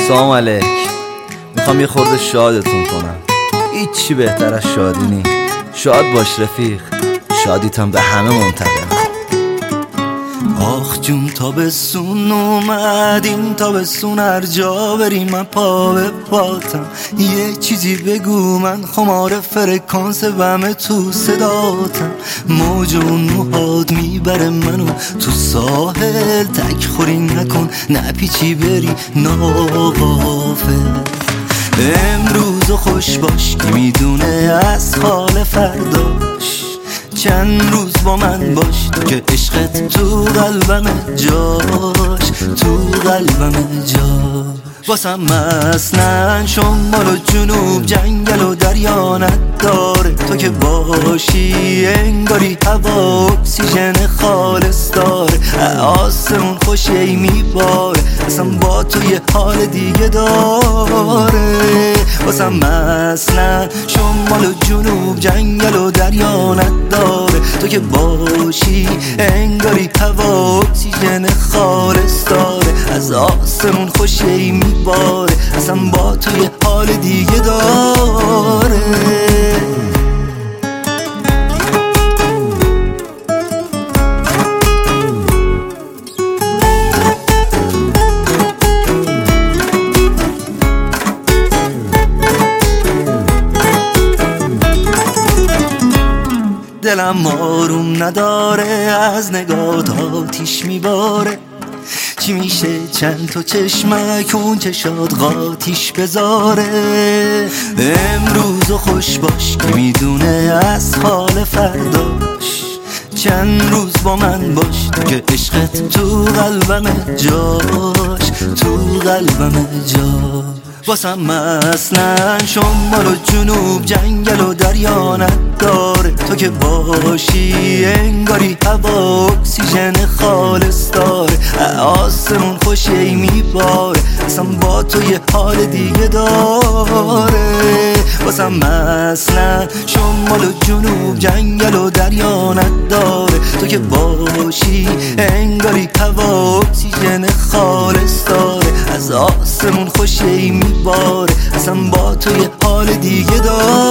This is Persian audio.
سلام علیک. میخوام یه خورده شادتون کنم. هیچی بهتر از شادی نی. شاد باش رفیق، شادیت هم به همه منتقل. آخ جون تابستون اومد، این تابستون هر جا بریم من پا به پاتم. یه چیزی بگو من خمار فرکانس بمه تو صداتم. موج اون موهات میبره منو تو ساحل، تک خوری نکن نپیچی بری ناغافل. امروز خوش باش که میدونه از حال فرداش. چند روز با من باش که عشقت تو قلبم جاش، تو قلبم جاش. واسم مثلا شمال و جنوب، جنگل و دریا نداره. تو که باشی انگاری هوا اکسیژن خالص داره. آسمون خوشی میباره، اصلا با تو یه حال دیگه داره. واسم مثلا شمال و جنوب، جنگل و دریا نداره. تو که باشی انگاری هوا اکسیژن خالص داره. از آسمون خوشی میباره، اصلا با تو یه حال دیگه داره. دلم آروم نداره، از نگات آتیش میباره. چی میشه چند تا چشمک اون چشات قاتیش بذاره. امروز خوش باش که میدونه از حال فرداش. چند روز با من باش که عشقت تو قلبم جاش، تو قلبم جاش. واسم مثلا شمال و جنوب، جنگل و دریا نداره. تو که باشی انگاری هوا اکسیژن خالص داره. آسمون خوشی میباره، اصلا با تو یه حال دیگه داره. واسم مثلا شمال و جنوب، جنگل و دریا نداره. تو که باشی انگاری هوا اکسیژن خالص داره. از آسمون خوشی میباره، اصلا با تو یه حال دیگه داره.